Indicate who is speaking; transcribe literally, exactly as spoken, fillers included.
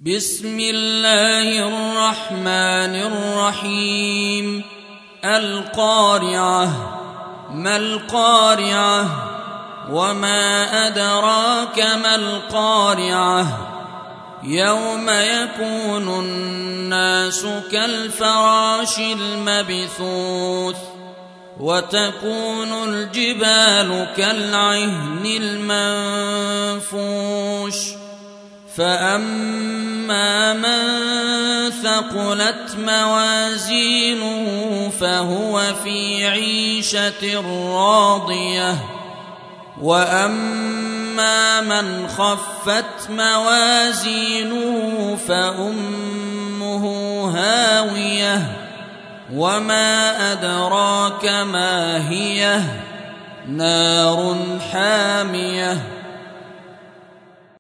Speaker 1: بسم الله الرحمن الرحيم. القارعة. ما القارعة؟ وما أدراك ما القارعة؟ يوم يكون الناس كالفراش المبثوث وتكون الجبال كالعهن المنفوش فأما من ثقلت موازينه فهو في عيشة راضية وأما من خفت موازينه فأمه هاوية وما أدراك ما هي؟ نار حامية.